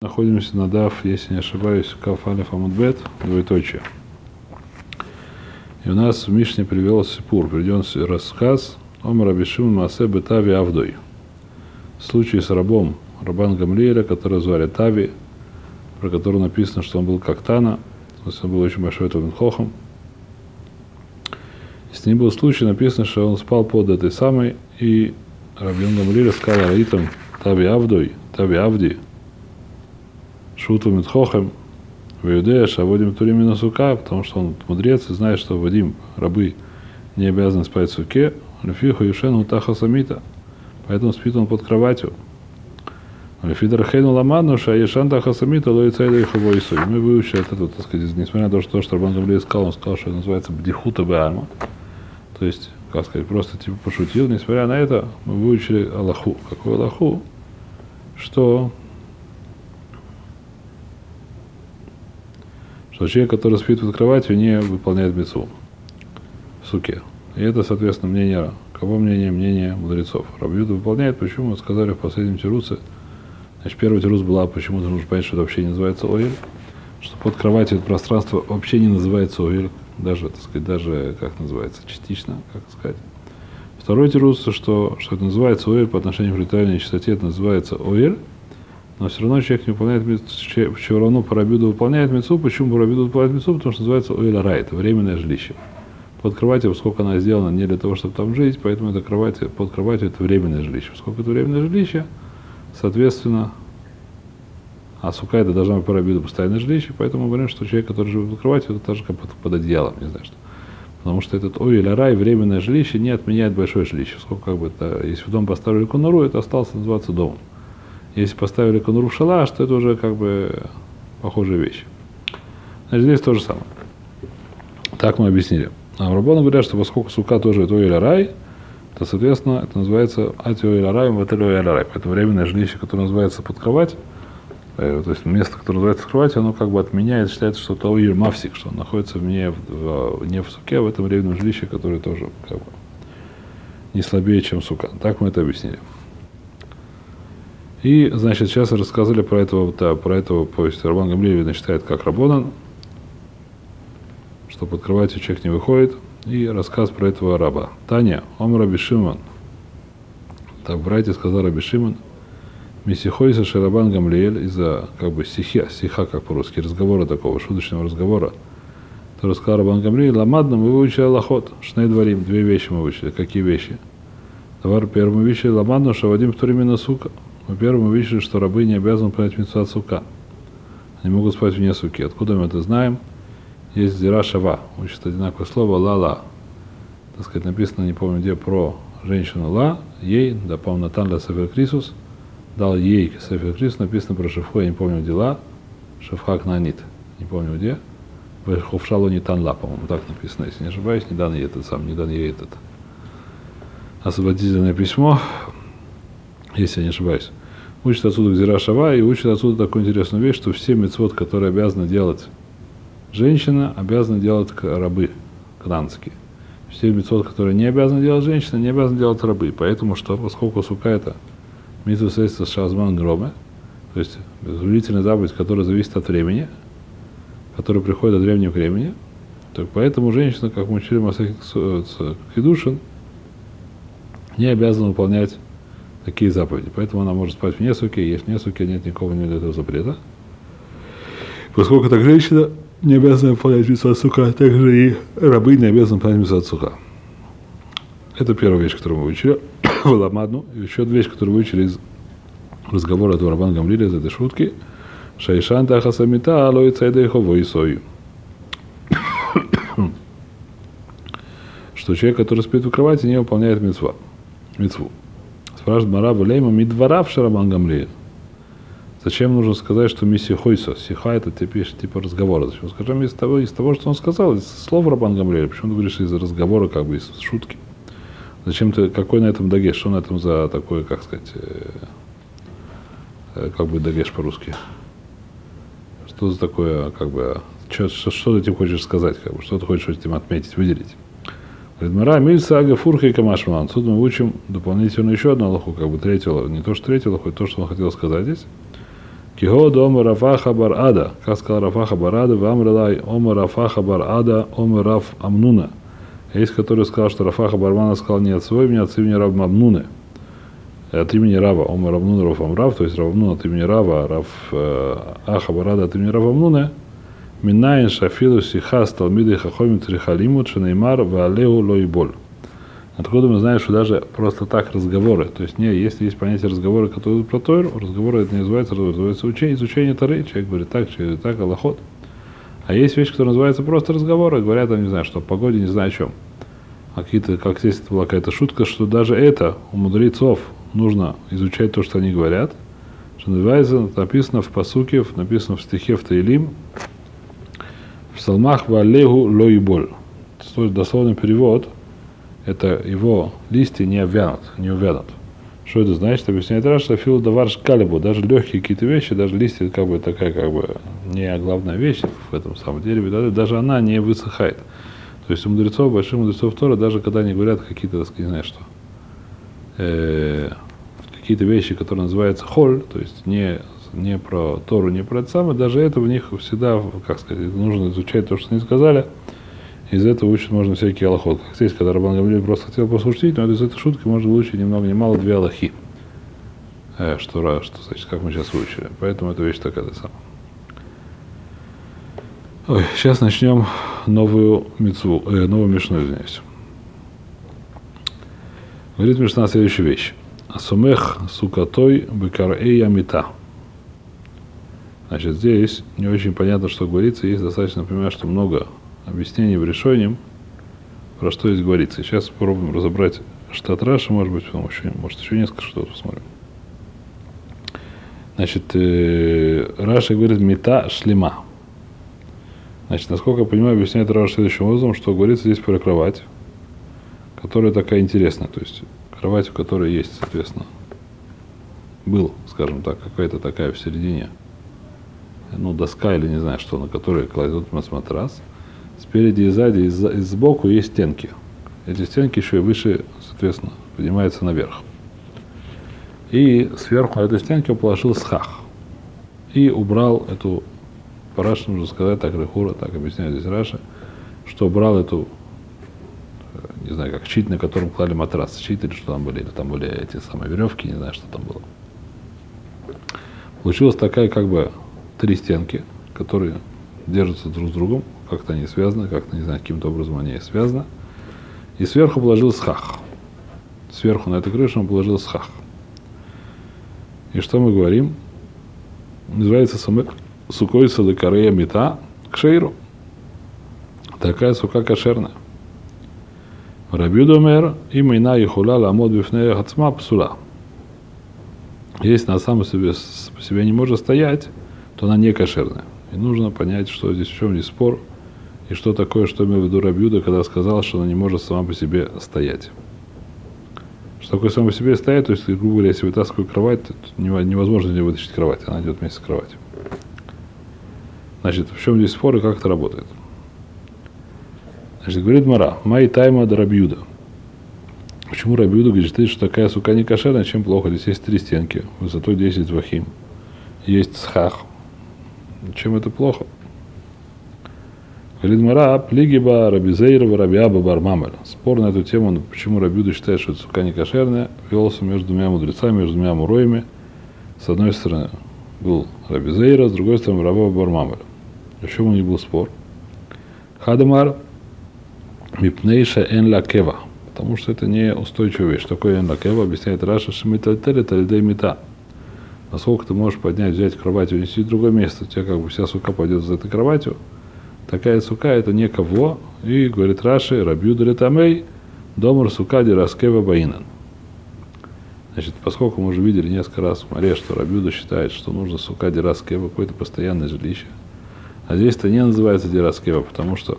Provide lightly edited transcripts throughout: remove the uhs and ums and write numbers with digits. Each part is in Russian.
Находимся на Дав, если не ошибаюсь, Каф Алеф Амуд Бет, двоеточие. И у нас в Мишне привелся сипур, приведен рассказ Омар Раби Шимон Маасе бе-Тави Авдой. Случай с рабом Рабан Гамлиэля, которого звали Тави, про которого написано, что он был как Тана, то есть он был очень большой Талмид Хохам. И с ним был случай, написано, что он спал под этой самой, и Рабан Гамлиэль сказал Раитам Тави Авдой, Тави Авди, Шуту Митхохем, в Иудея, Шаводим Туримина Сука, потому что он мудрец и знает, что Вадим, рабы, не обязаны спать в суке, Лефиху Юшену Таха Самита, поэтому спит он под кроватью. Лефидер Хейну Ламану, Шаешан Таха Самита, Лоицайда и Хавойсу. И мы выучили это, так сказать, несмотря на то, что Рабан Гамлиэль сказал, он сказал, что это называется Бдихута Беальма. То есть, как сказать, просто типа пошутил. Несмотря на это, мы выучили Аллаху. Какую Аллаху? Что человек, который спит под кроватью, не выполняет мицву в суке. И это, соответственно, мнение, кого мнение? Мнение мудрецов. Рав Юда выполняет, почему? Сказали в последнем тируце. Значит, первый тирус была, почему нужно понять, что это вообще не называется оэль, что под кроватью это пространство вообще не называется оэль, даже, так сказать, даже, как называется, частично, как сказать. Второй тирус, что это называется оэль по отношению к ритуальной чистоте, это называется оэль, но все равно человек не выполняет мицву, все равно по Рав Юда выполняет мицву. Почему по Рав Юда выполняет мицву? Потому что называется оэль рай, это временное жилище. Под кроватью, поскольку она сделана не для того, чтобы там жить, поэтому это под кроватью это временное жилище. Поскольку это временное жилище, соответственно, а сука это должна быть по Рав Юда постоянное жилище, поэтому мы говорим, что человек, который живет под кроватью, это так же как под одеялом, не знаю что. Потому что этот оэль рай, временное жилище, не отменяет большое жилище. Сколько как бы это, если в дом поставили конуру, это осталось называться домом. Если поставили конуру в шалаш, то это уже как бы похожая вещь. Значит, здесь то же самое. Так мы объяснили. А раббаны говорят, что поскольку сука тоже это оэль рай, то, соответственно, это называется ати оэль рай, ватэль оэль рай. Поэтому временное жилище, которое называется под кровать, то есть место, которое называется кровать, оно как бы отменяет, считается, что это оэль мавсик, что он находится не в суке, а в этом временном жилище, которое тоже как бы не слабее, чем сука. Так мы это объяснили. И, значит, сейчас рассказали про этого, то есть Рабан Гамлиэль, видно, считает как Рабонан, что под кроватью человек не выходит, и рассказ про этого раба. Таня, Омар Раби Шимон. Так, братья, сказал Раби Шимон, Мисихойса Шерабан Гамлиэль, из-за, как бы, стиха, как по-русски, разговора такого, шуточного разговора, то рассказал Рабан Гамлиэль, ламадна, мы выучили Аллахот, шней дворим, две вещи мы выучили. Какие вещи? Товар первый мы выучили ламадну, шавадим туримина сука. Во-первых, мы видели, что рабы не обязаны принять мицву от сука. Они могут спать вне суки. Откуда мы это знаем? Есть зира шава. Учит одинаковое слово ла-ла. Так сказать, написано, не помню где, про женщину ла, ей, да, по-моему, Натан ла Сефер Крисус, дал ей Сефер Крисус, написано про Шефху, я не помню где ла, Шефхак Нанит, не помню где, Ховшало не тан ла, по-моему, так написано, если не ошибаюсь, не дан ей этот сам, не дан ей этот освободительное письмо, если я не ошибаюсь. Учит отсюда Гзира Шава и учит отсюда такую интересную вещь, что все мицвот, которые обязаны делать женщина, обязаны делать рабы кнанские. Все мицвот, которые не обязаны делать женщина, не обязаны делать рабы. Поэтому что, поскольку сука это мицвот средства шазман грома, то есть длительная заповедь, которая зависит от времени, которая приходит от древнего времени, то поэтому женщина, как мы учили Масехет Хидушин, не обязана выполнять такие заповеди. Поэтому она может спать вне суки, есть вне суки, нет никакого не этого запрета. Поскольку так женщина не обязана выполнять мицву от сука, также и рабы не обязаны выполнять мицву от сука. Это первая вещь, которую мы выучили. Ламадну. И еще одна вещь, которую мы выучили из разговора от Рабана Гамлиэля, из этой шутки. Шайшан таха самита алой цайдейхо войсою. Что человек, который спит в кровати, не выполняет мицву. Спрашивает Мараба Лейма, мидварав Рабан Гамлиэль. Зачем нужно сказать, что миссия хойса? Сиха это типа разговора. Зачем? Скажем, из того, что он сказал, из слов Рабан Гамлиэля. Почему ты говоришь из разговора, как бы из шутки? Зачем ты, какой на этом дагеш? Что на этом за такое, как сказать, как бы дагеш по-русски? Что за такое, как бы, что ты этим хочешь сказать, как бы, что ты хочешь этим отметить, выделить? Говорит, мильса ага фурха и камашман. Тут мы учим дополнительно еще одну аллаху, как бы третью, не то, что третью аллаху, то, что он хотел сказать здесь. Кигод омар Рафаха бар Ада. Как сказал Рафаха бар Ада, вамрилай омар Рафаха бар Ада, омар Раф Амнуна. Есть, который сказал, что Рафаха Бармана сказал не от своего имени, а от имени Рав Амнуны. От имени Рава. Омар Амнуна Рав Амрав, то есть Рав Амнуна от имени Рава, Рав Аха бар Ада от имени Рав Амнуны. Минайн шафилу сихас талмиды хахомим трихалимут шинеймар ваалеу лоиболь. Откуда мы знаем, что даже просто так разговоры, то есть если есть понятие разговоры, которые идут про Тойру, разговоры это не называется разговор, называется изучение Торы, человек говорит так, человек так, алахот. А есть вещи, которые называются просто разговоры, говорят, там, не знаю, что о погоде, не знаю о чем. А какие-то, как здесь это была какая-то шутка, что даже это у мудрецов нужно изучать то, что они говорят, что называется, написано в пасуке, написано в стихе в Таилим, в псалмах ваалегу лоиболь. Дословный перевод, это его листья не увянут. Что это значит? Объясняет Раш, что фил даварш калибу, даже легкие какие-то вещи, даже листья как бы такая как бы не главная вещь в этом самом дереве, даже она не высыхает. То есть у мудрецов, больших мудрецов Тора, даже когда они говорят какие-то, так сказать, не знаю что, какие-то вещи, которые называются холь, то есть не про Тору, не про это самое, даже это в них всегда, как сказать, нужно изучать то, что они сказали. Из этого учить можно всякие алахот. Как здесь, когда Рабан Гамлиэль просто хотел пошутить, но из этой шутки можно выучить ни много ни мало 2 алахи. Что значит, как мы сейчас выучили. Поэтому эта вещь такая самая. Ой, сейчас начнем новую мицву, новую мишну, извиняюсь. Говорит Мишна следующую вещь. Асумех сукатой бекарэй амита. Значит, здесь не очень понятно, что говорится. Есть достаточно понимать, что много объяснений в решении, про что здесь говорится. Сейчас попробуем разобрать штат Раши, может быть, потом может еще несколько что-то посмотрим. Значит, Раши говорит мита шлема. Значит, насколько я понимаю, объясняет Раши следующим образом, что говорится здесь про кровать, которая такая интересная, то есть кровать, у которой есть, соответственно, был, скажем так, какая-то такая в середине, доска или не знаю что, на которой кладет матрас. Спереди и сзади, и сбоку есть стенки. Эти стенки еще и выше, соответственно, поднимаются наверх. И сверху на этой стенке он положил схах. И убрал эту, по Раши нужно сказать, так Рехура, так объясняет здесь Раши, что убрал эту, не знаю, как щит, на котором клали матрас. Щит или что там были, или там были эти самые веревки, не знаю, что там было. Получилась такая, как бы, 3 стенки, которые держатся друг с другом. Как-то они связаны, как-то, не знаю, каким-то образом они связаны. И сверху положил схах. Сверху на эту крышу он положил схах. И что мы говорим? Называется сукой садыкарея мита кшейру. Такая сука кошерная. Раби Домер имена ихула ламод бифнея хацма псула. Если она сама по себе не может стоять, то она не кошерная. И нужно понять, что здесь, в чем здесь спор, и что такое, что имел в виду Раби Юда, когда сказал, что она не может сама по себе стоять. Что такое сама по себе стоять, то есть, грубо говоря, если вытаскиваю кровать, то невозможно не вытащить кровать, она идет вместе с кроватью. Значит, в чем здесь спор и как это работает? Значит, говорит Мара, май тайма да Раби Юда. Почему Раби Юда говорит, что такая сука не кошерная, чем плохо? Здесь есть 3 стенки, высотой 10 вахим. Есть схах. Чем это плохо? Говорит Мара, плигиба Раби Зейрова Раби Аба бар Мамель. Спор на эту тему, почему Раби Юда считает, что это сука не кошерная, велся между 2 мудрецами, между 2 муроями. С одной стороны был Раби Зейра, с другой стороны Раби Аба бар Мамель. В чем у них был спор? Хадамар мипнейша эн ла кева. Потому что это не устойчивая вещь. Что такое эн ла кева? Объясняет Раша, шмитальтели талидей мита. Насколько ты можешь поднять, взять кровать и унести в другое место, у тебя как бы вся сука пойдет за этой кроватью. Такая сука это не кого. И говорит Раши, Раби Юда летамей, домар сука дираскева баинан. Значит, поскольку мы уже видели несколько раз в Маре, что Раби Юда считает, что нужно сука дираскева, какое-то постоянное жилище. А здесь это не называется дираскева, потому что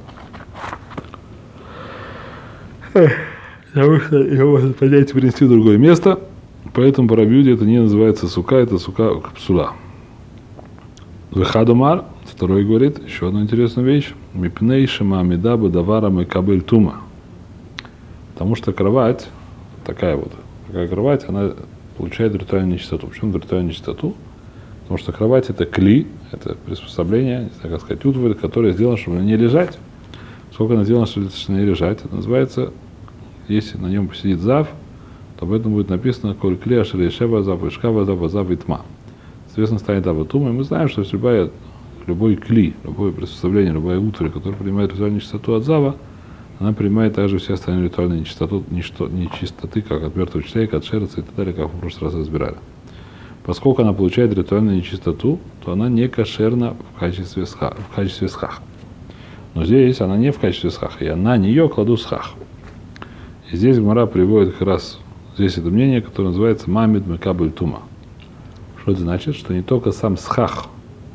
его можно поднять и принести в другое место. Поэтому по Раби Юде это не называется сука, это сука псула. Вехадумар, второй говорит, еще одну интересную вещь. Мипней шема амидаба даварам и кабель тума. Потому что кровать, такая кровать, она получает ритуальную нечистоту. Почему ритуальную нечистоту? Потому что кровать это кли, это приспособление, не знаю, как сказать, утварь, которое сделано, чтобы на ней лежать. Сколько она сделана, чтобы на ней лежать, это называется, если на нем посидит зав, то об этом будет написано «Коль кли ашер ешева зав, ишкава зав, зав и тма». Соответственно, станет аватума, и мы знаем, что любой кли, любое приспособление, любая утварь, которая принимает ритуальную чистоту от зава, она принимает также все остальные ритуальные нечистоты, как от мертвого человека, от шерца и так далее, как мы в прошлый раз разбирали. Поскольку она получает ритуальную нечистоту, то она не кошерна в качестве схаха. Но здесь она не в качестве схаха, я на нее кладу схах. И здесь Гмара приводит как раз здесь это мнение, которое называется мамид мекабль тума. Что это значит? Что не только сам схах,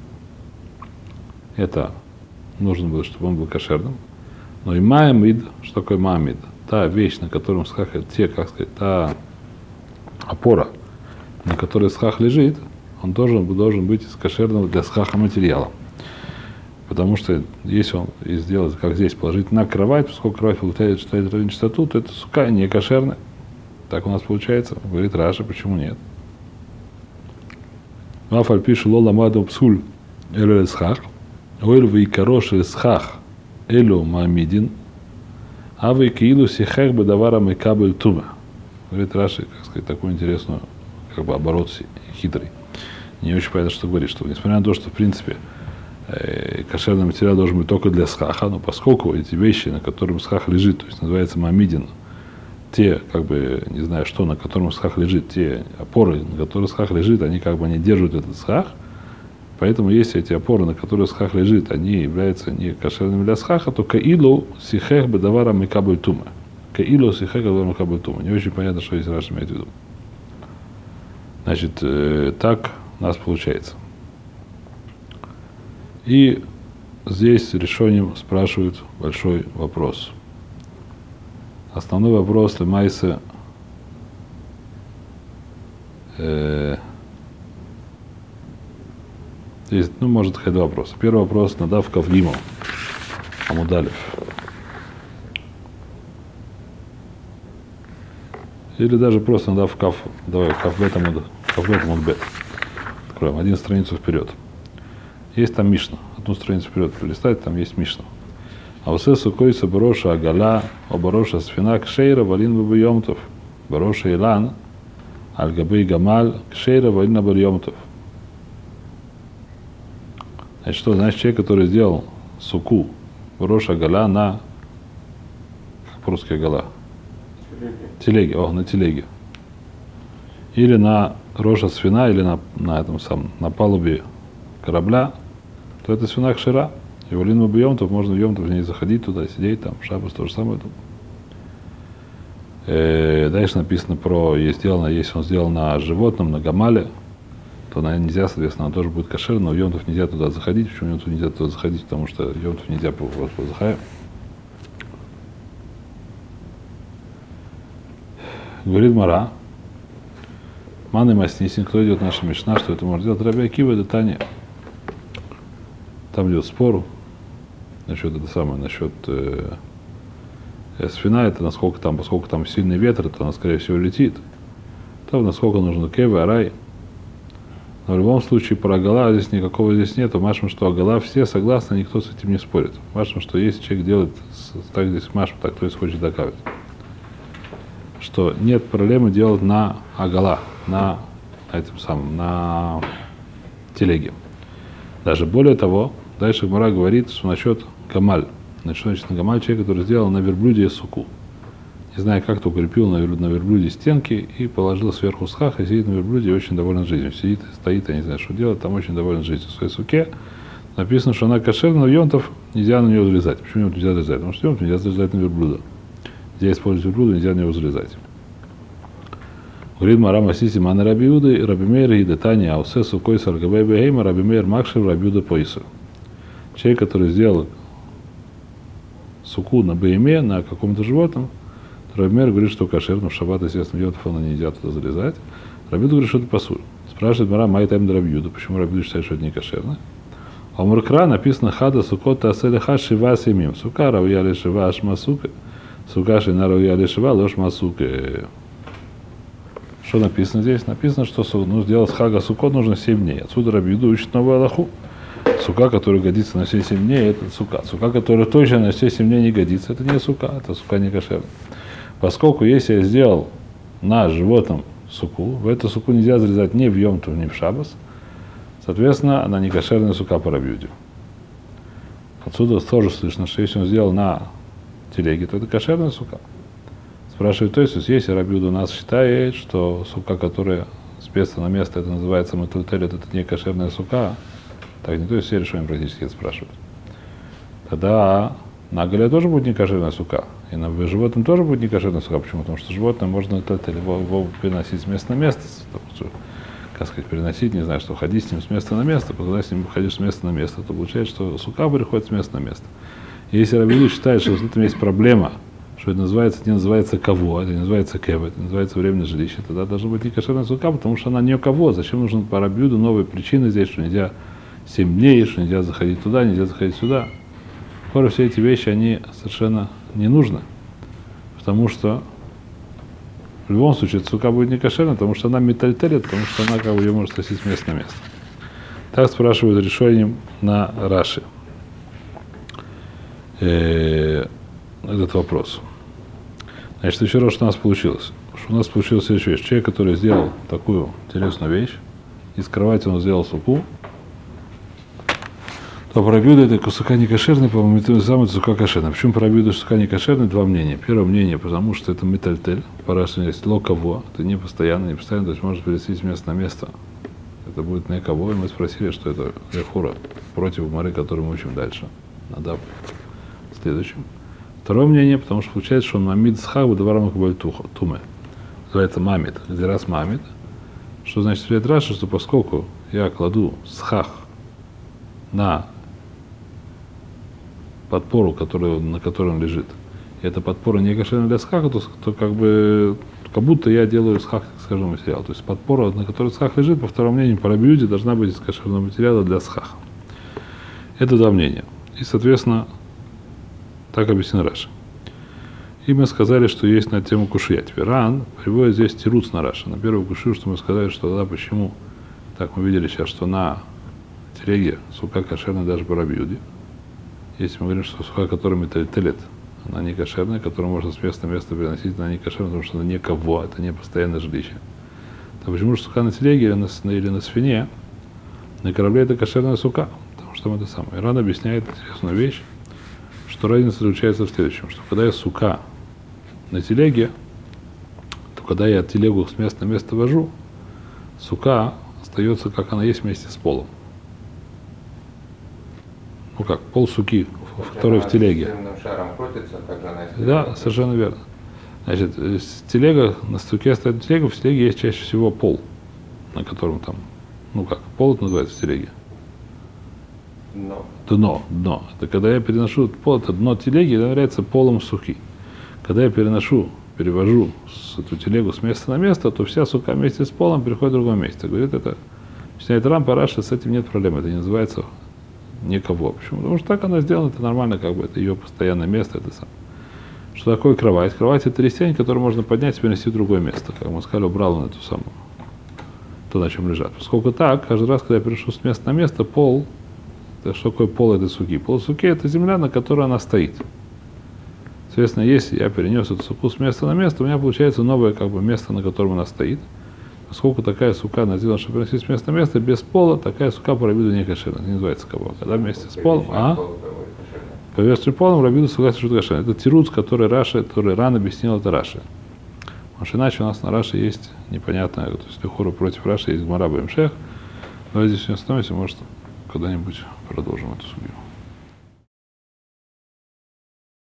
это нужно было, чтобы он был кошерным, но и маамид, что такое маамид? Та вещь, на котором схах, та опора, на которой схах лежит, он должен быть из кошерного для схаха материала. Потому что если он сделает, как здесь, положить на кровать, поскольку кровать получает чистоту, то это сука не кошерная. Так у нас получается. Говорит Раша, почему нет? Мафаль пишет лола маду псуль элю схах, ойлю вейкарош схах элю мамидин, а вейкаилу сихех бедавара мекабель тума. Говорит Раша, как сказать, такой интересный оборот хитрый. Не очень понятно, что говорит, что несмотря на то, что в принципе кошерный материал должен быть только для схаха, но поскольку эти вещи, на котором схах лежит, то есть называется мамидин, те, не знаю что, на котором схах лежит, те опоры, на которых схах лежит, они не держат этот схах, поэтому если эти опоры, на которых схах лежит, они являются не кошерными для схаха, то каилу сихех бедавара мекабель тума. Каилу сихех бедавара мекабель тума. Не очень понятно, что здесь Раша имеет в виду. Значит, так у нас получается. И здесь решением спрашивают большой вопрос. Основной вопрос Лемайса здесь, может быть, два вопроса. Первый вопрос Надав Кавгимов Амудалев. Или даже просто Надав Кав, давай, Кавбет Амудбет. Откроем один страницу вперед. Есть там Мишна. Одну страницу вперед пролистать, там есть Мишна. А у сесу койса бароша агала, о бароша сфина кшейра валин бабайомтов. Бароша илан, аль-габей гамаль, кшейра валин бабайомтов. Значит, что значит человек, который сделал суку, бароша агала на, как по-русски агала? Телеге, на телеге. Или на роша свина, или на палубе корабля, то это свина кшера. И в Алину Бьемтов можно в Йомтов в ней заходить туда, сидеть там, шаббас то же самое. Дальше написано если он сделал на животном, на гамале, то нельзя, соответственно, он тоже будет кошер, но в Йомтов нельзя туда заходить. Почему в Йомтов нельзя туда заходить? Потому что в Йомтов нельзя по Захае. Говорит Мара, Ман и Маснисин, кто идет наша Мишна, что это может делать? Раби Акива, это Таня. Там идет спор насчет свина, это поскольку там сильный ветер, то она, скорее всего, летит. Там насколько нужно кева, арай. Но в любом случае про агала здесь никакого нету. Машем, что агала все согласны, никто с этим не спорит. Машем, что если человек делает так здесь машем, так кто и хочет доказать. Что нет проблемы делать на агала, на телеге. Даже более того, дальше Гмара говорит, что насчет гамаль. Значит, что значит на гамаль? Человек, который сделал на верблюде суку. Не знаю, как-то укрепил на верблюде стенки и положил сверху схах, и сидит на верблюде и очень доволен жизнью. Сидит, стоит, я не знаю, что делать, там очень доволен жизнью. В своей суке написано, что она кошерна, но йонтов нельзя на нее залезать. Почему йонтов нельзя залезать? Потому что йонтов нельзя залезать на верблюда. Нельзя использовать верблюда, нельзя на него залезать. Говорит Марам Асиси Мана Рабиуды, Рабимейр и Детания, Аусесу Койса Аргабай Бегейма, Рабимейр Макшев, Рабиуда Пойса. Человек, который сделал суку на бейме, на каком-то животном, Рабимейр говорит, что кошер, но в шаббат, естественно, йотов она нельзя туда залезать. Рабиуда говорит, что это пасуль. Спрашивает Марам, Майтайм Рабиуда, почему Рабиуда считает, что это не кошерно? А у Муркра написано Хада Сукота Аселеха Шива Семим. Сука Равья Шива Ашма Сука. Сука Шина Равья Шива Лош Масука. Что написано здесь? Написано, что сделать хага сукот нужно 7 дней. Отсюда Раби Юда учит новую алаху. Сука, которая годится на все 7 дней, это сука. Сука, которая точно на все 7 дней не годится, это не сука, это сука не кошерная. Поскольку если я сделал на животном суку, в эту суку нельзя зарезать ни в Йом-Тов, ни в Шаббас, соответственно, она не кошерная сука по Раби Юде. Отсюда тоже слышно, что если он сделал на телеге, то это кошерная сука. Спрашивает, то есть, если Раби Юда у нас считает, что сука, которая с места на место, это называется метультелет, это не кошерная сука, так не то есть все решения практически это спрашивают. Тогда на голе тоже будет не кошерная сука, и на животном тоже будет не кошерная сука. Почему? Потому что животное можно его переносить с места на место, как сказать, переносить, не знаю, что ходить с ним с места на место, когда с ним ходишь с места на место, то получается, что сука переходит с места на место. И если Раби Юда считает, что в этом есть проблема, что это называется, не называется кого, это не называется кевет, это называется временное жилище, тогда должна быть не кошерная сука, потому что она не у кого. Зачем нужно по Раби Юде новые причины здесь, что нельзя 7 дней, что нельзя заходить туда, нельзя заходить сюда. Скоро все эти вещи, они совершенно не нужны, потому что в любом случае сука будет не кошерная, потому что она метальтелит, потому что она как бы ее может носить с места на место. Так спрашивают решением на Раши этот вопрос. Значит, еще раз, что у нас получилось. Что у нас получилась следующая вещь. Человек, который сделал такую интересную вещь, из кровати он сделал суку, то про Раби Юда это сука не кошерный, по-моему, это самое сука кошерная. Почему про Раби Юда сука не кошерный? Два мнения. Первое мнение, потому что это метальтель, по Раши есть локово, это не постоянно, то есть можно переносить с места на место. Это будет не кого, и мы спросили, что это лехура против Гмары, которую мы учим дальше. Надо в следующем. Второе мнение, потому что получается, что он мамид схах бадаварам кабаль туме. Называется мамид, где раз мамид. Что значит ответ Раши, что поскольку я кладу схах на подпору, на которой он лежит, и эта подпора не кошерная для схаха, то как будто я делаю схах из кошерного материала. То есть подпора, на которой схах лежит, по второму мнению, по Раби Юде, должна быть из кошерного материала для схаха. Это два мнения. И, соответственно, так объяснил Раши. И мы сказали, что есть на тему кушия. Теперь Ран приводит здесь тируц на Раши. На первую кушию, что мы сказали, что тогда почему, так мы видели сейчас, что на телеге сука кошерная даже по Раби Юде. Если мы говорим, что сука, которая металлит, она не кошерная, которую можно с места на место переносить, она не кошерная, потому что она не кого, это не постоянное жилище. То почему же сука на телеге или на свине, на корабле это кошерная сука? Потому что это самое. Ран объясняет интересную вещь, что разница заключается в следующем, что когда я сука на телеге, то когда я телегу с места на место вожу, сука остается, как она есть, вместе с полом. Ну как, пол суки, который в телеге. Шаром крутится, как же она да, совершенно верно. Значит, телега, на суке стоит телега, в телеге есть чаще всего пол, на котором там, ну как, пол это называется в телеге. Дно. Это когда я переношу пол, это дно телеги, это является полом суки. Когда я перевожу эту телегу с места на место, то вся сука вместе с полом переходит в другое место. Говорит, это объясняет Рам Параши, с этим нет проблем, это не называется никого. Почему? Потому что так она сделана, это нормально, как бы это ее постоянное место, это сам. Что такое кровать? Кровать это рестень, который можно поднять и перенести в другое место. Как мы сказали, убрал он эту самую, то, на чем лежат. Поскольку так, каждый раз, когда я переношу с места на место, пол, что такое пол этой суки? Пол суки это земля, на которой она стоит. Соответственно, если я перенес эту суку с места на место, у меня получается новое как бы место, на котором она стоит. Поскольку такая сука она сделана, чтобы переносить с места на место, без пола, такая сука по Раби Юде не кошерна. Это не называется кого. Когда вместе с полом, по верхним полом Раби Юда согласен, что это кошерно. Это тируц, который Ран объяснил, это Раши. Потому что иначе у нас на Раши есть непонятное, то есть лехура против Раши есть Гмара Баимшех. Давайте здесь не остановимся, может, когда-нибудь продолжим эту судью.